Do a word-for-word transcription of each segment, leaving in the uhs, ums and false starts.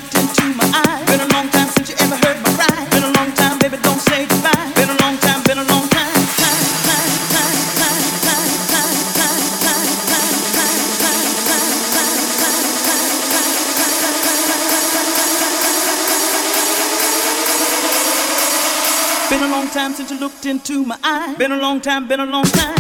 looked into my eyes. Been a long time since you ever heard my cry. Been a long time, baby, don't say goodbye. Been a long time, been a long time. Been a long time since you looked into my eyes. Been a long time, been a long time.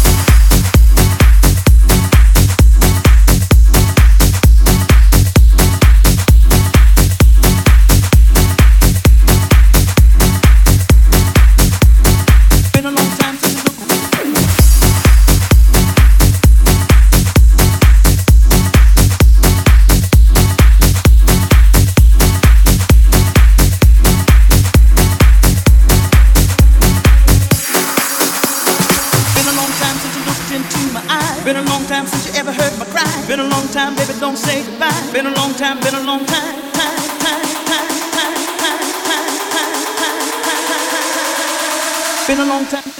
Been a long time since you ever heard my cry. Been a long time, baby, don't say goodbye. Been a long time, been a long time. Been a long time.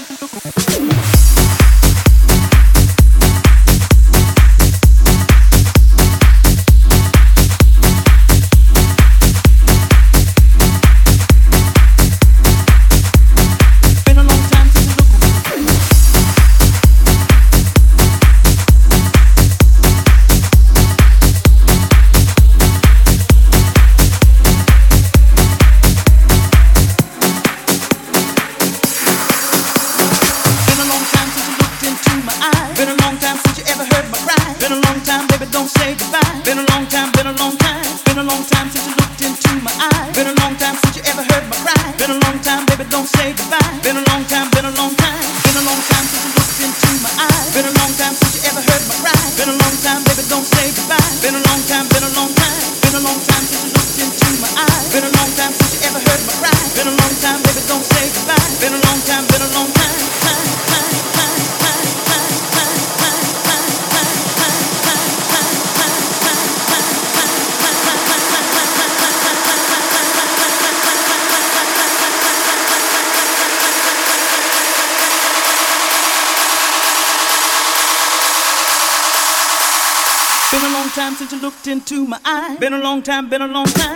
Been a long time since you ever heard my cry. Been a long time, baby, don't say goodbye. Been a long time, been a long time. Been a long time since you looked into my eyes. Been a long time since you ever heard my cry. Been a long time, baby, don't say goodbye. Been a long time, been a long time. Been a long time since you looked into my eyes. Been a long time since you ever heard my cry. Been a long time, baby, don't say goodbye. Been a long time, been a long time. Been a long time since you looked into my eyes. Been a long time since you ever heard my cry. Been a long time, baby, don't say goodbye. Been a long time, been a long time. Been a long time since you looked into my eyes. Been a long time, been a long time.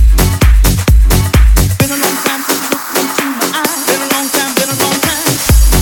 Been a long time since you looked into my eyes. Been a long time, been a long time.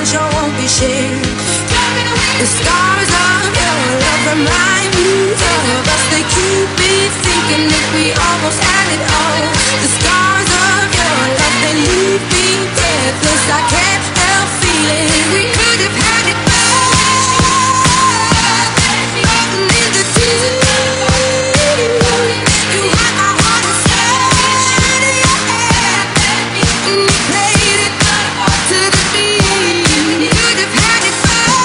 sure won't be shared. The scars of your love remind me of us. They keep me thinking if we almost had it all. The scars of your love, they leave me breathless. I can't help feeling we could have had it all. In the deep, you had my heart inside of your hand, and you played it to the beat. Could have had it all.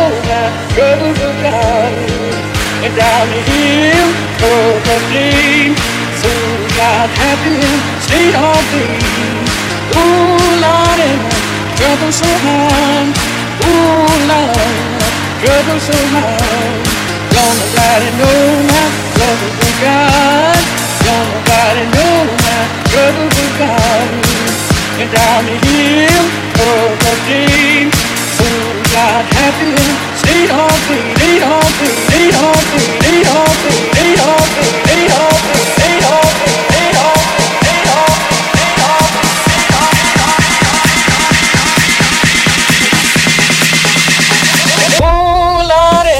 my troubles are gone. And down the hill of the dream, soon got happy and stayed on me. Ooh, Lord, and my troubles so hard. Ooh, Lord, troubles so hard. Don't nobody know my troubles are gone. Don't nobody know my troubles are gone. And down the hill of the dream, soon got happy and stayed on me, stayed on me, stayed on me, stayed on me, stayed on me, stayed on me, stayed on me, stayed on me, stayed on me, stayed on me, stayed on me. Oh, Lordy.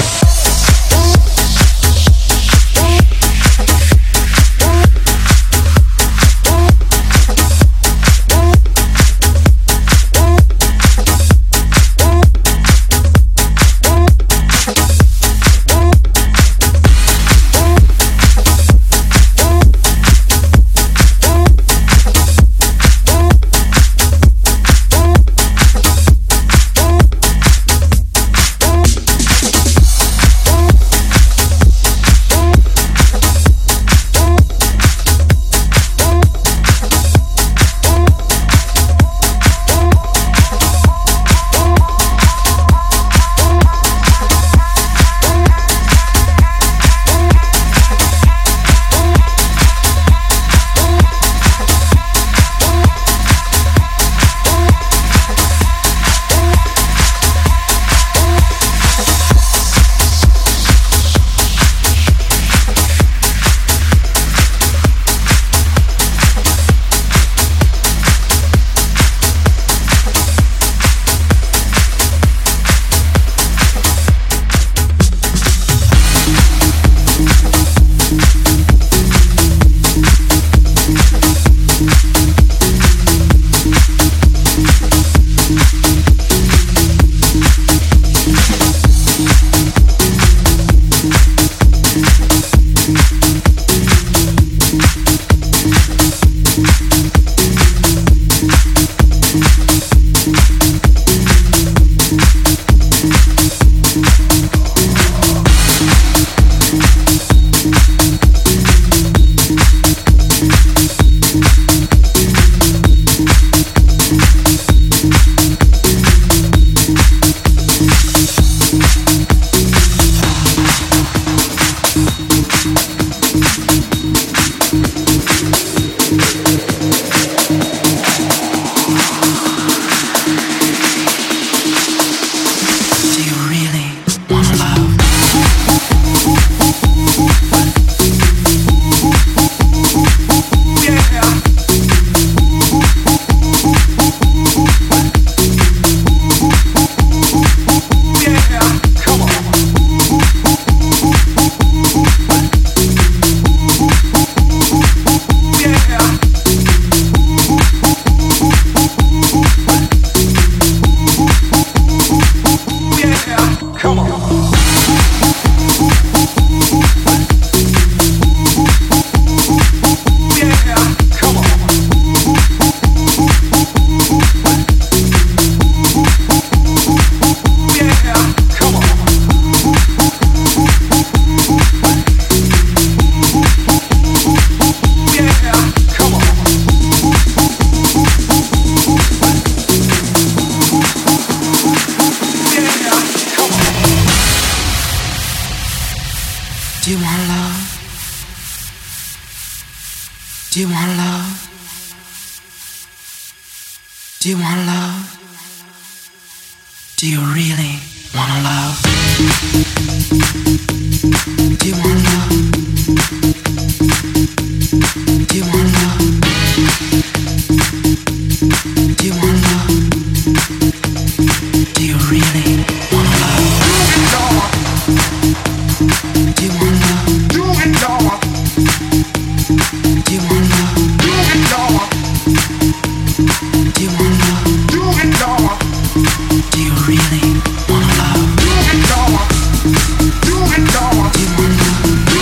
Do you want love? Do you want love? Do you really want to love? Do you want love? Do you want love? Do you want love? Do you really want to love? Do you want love? Do you want love? Do you want love? Do you want love? Do you really want to love? Do you want love?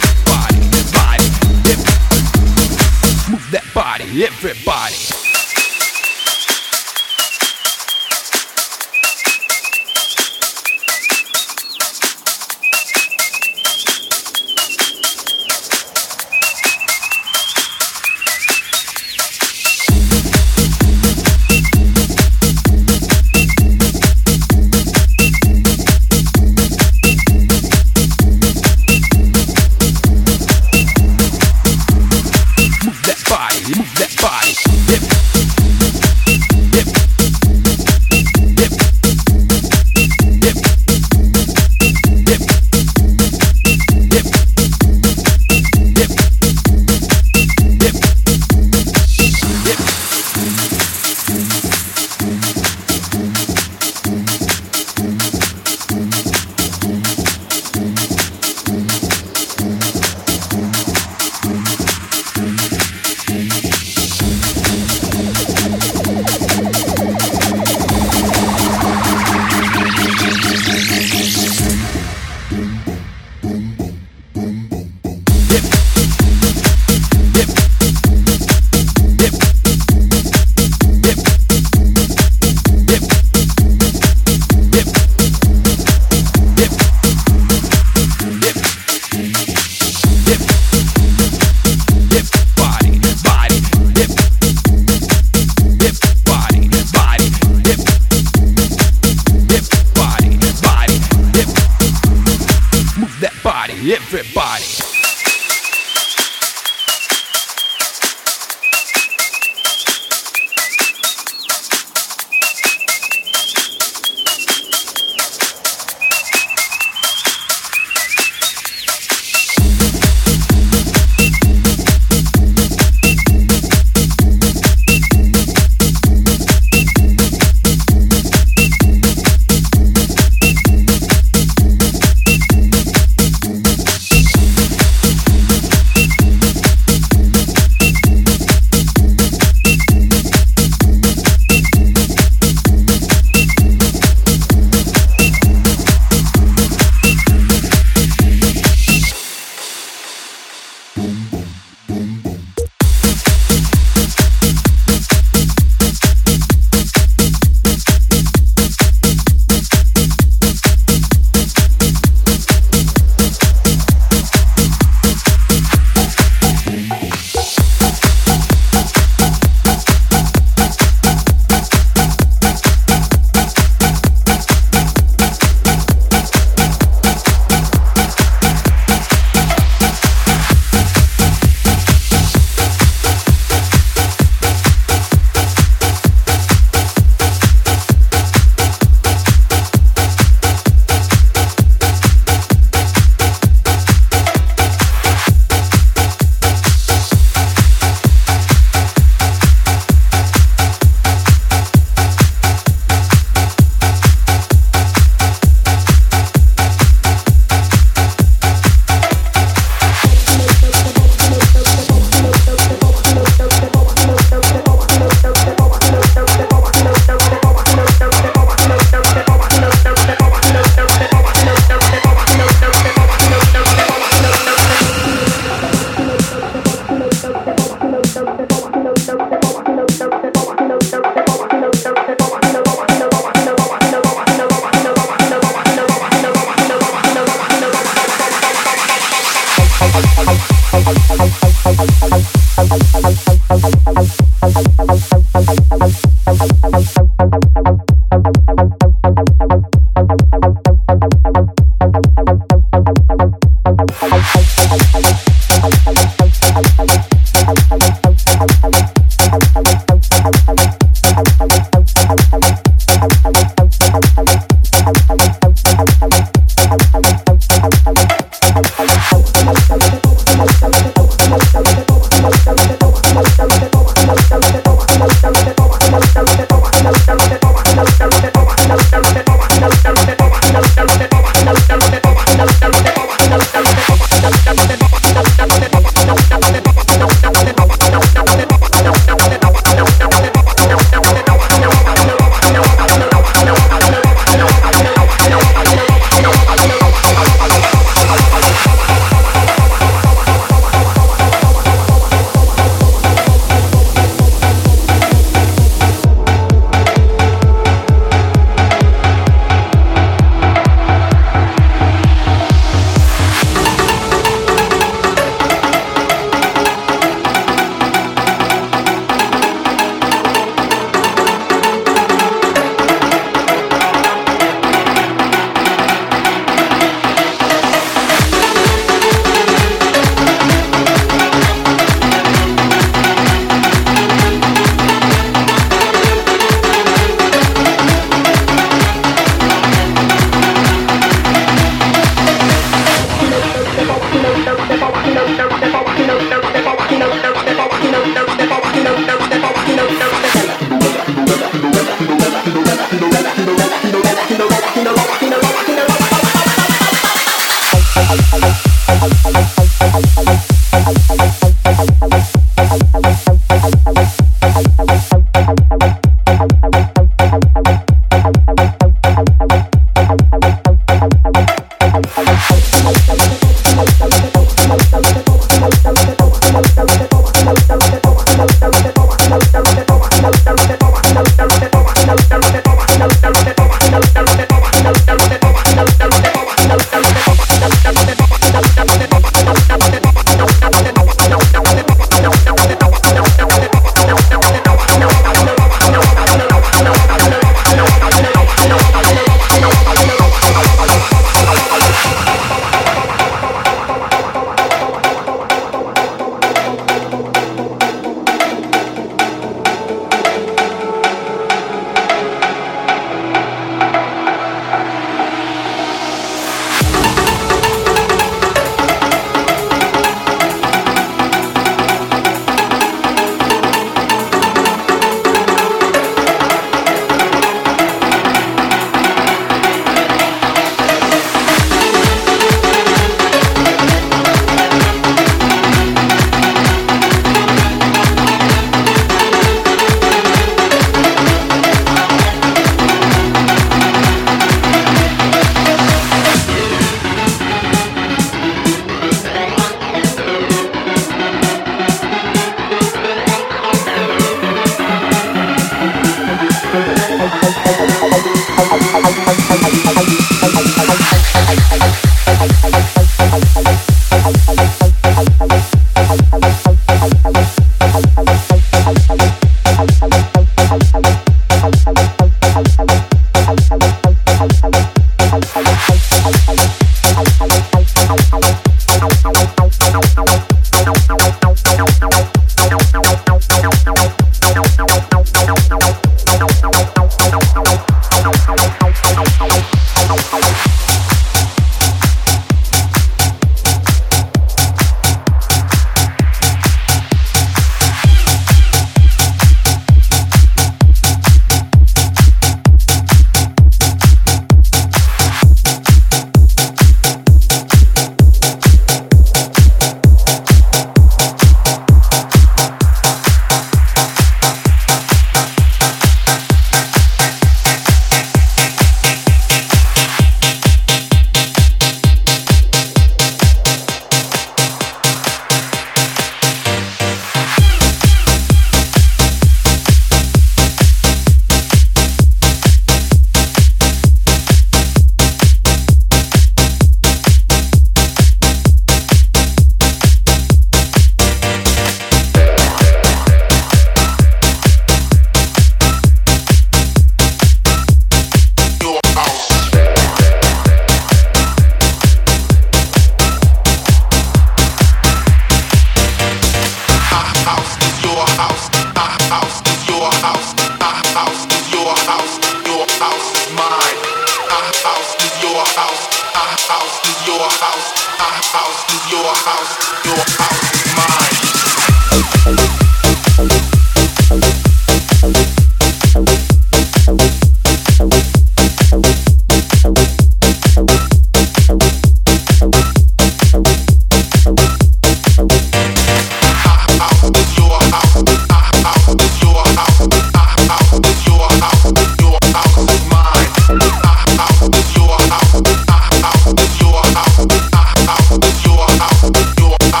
Your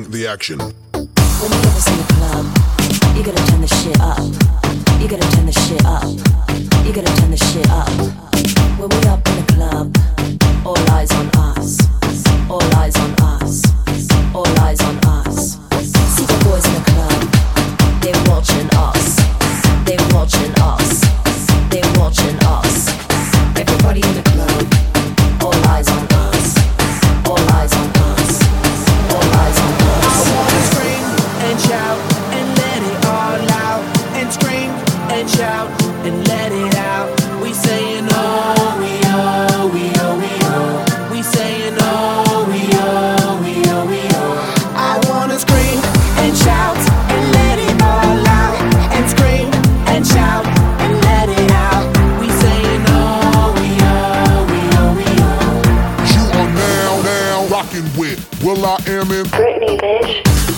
the action. When you ever in the club, you gotta turn the shit up. You gotta turn the shit up. You gotta turn the shit up. When we up in the club, all eyes on us. All eyes on us. All eyes on us. See the boys in the club, they watching us. They watching us. They watching us. Everybody in the club, all eyes on us. All eyes on us. All eyes on us. I wanna scream and shout and let it all out. And scream and shout and let it out. We saying oh, we oh, we oh, we oh. We saying oh, we oh, we oh, we oh. I wanna scream and shout and let it all out. And scream and shout and let it out. We saying oh, we oh, we oh, we oh. You are now, now rocking with Will I Am in Britney, bitch.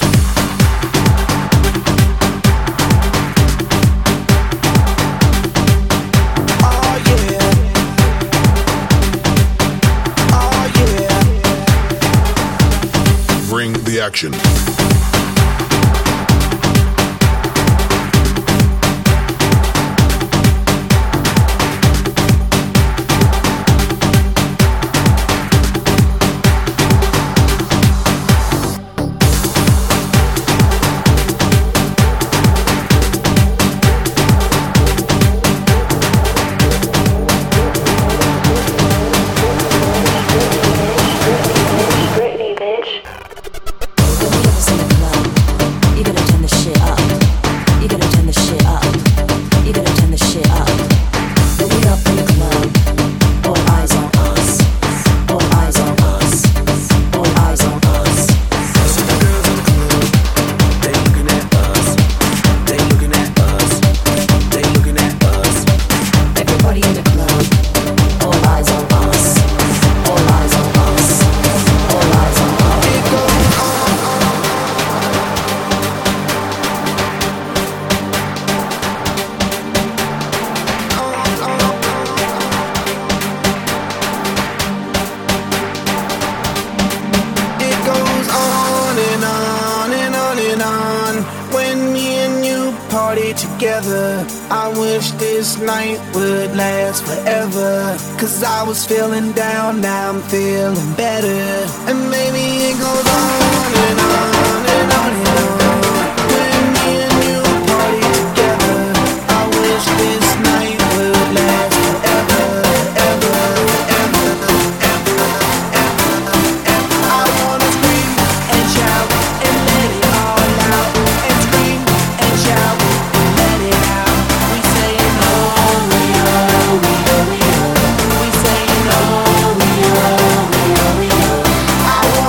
Oh yeah. Oh yeah. Bring the action. Britney, bitch. When we ever in the club, you gotta turn the shit up. You gotta turn the shit up. You gotta turn the shit up. When we up in the club, all eyes on us. All eyes on us. All eyes on us. See the girls in the club, they looking at us. They looking at us. They looking at us. Everybody in the club, all eyes on us. All eyes on us. All eyes on us. It goes on. It goes on and on and on and on. When me and you party together, I wish this night would last forever. Cause I was feeling down, now I'm feeling better. And maybe it goes on and on and on and on. When me and you party together, I wish this night would last forever, ever, ever, ever, ever, ever. I wanna scream and shout and let it all out. And scream and shout and let it out. We saying oh, we oh, we oh, we oh. We saying oh, we oh, we oh, we oh. I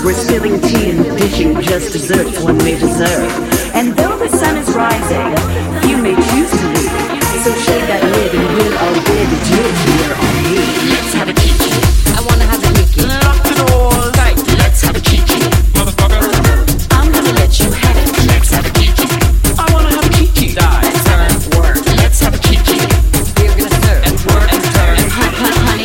We're spilling tea and dishing just desserts one may deserve. And though the sun is rising, few may choose to leave. So shake that lid and we'll all bid you here on me. Let's have a kiki. I wanna have a kiki. Lock the door tight. Let's have a kiki. Motherfucker. I'm gonna let you have it. Let's have a kiki. I wanna have a kiki. Die. Turn. Work. Let's have a kiki. We're gonna serve. And work. And turn. And hunt, hunt, honey.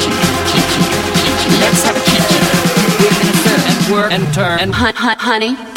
And turn and hunt, hunt, honey.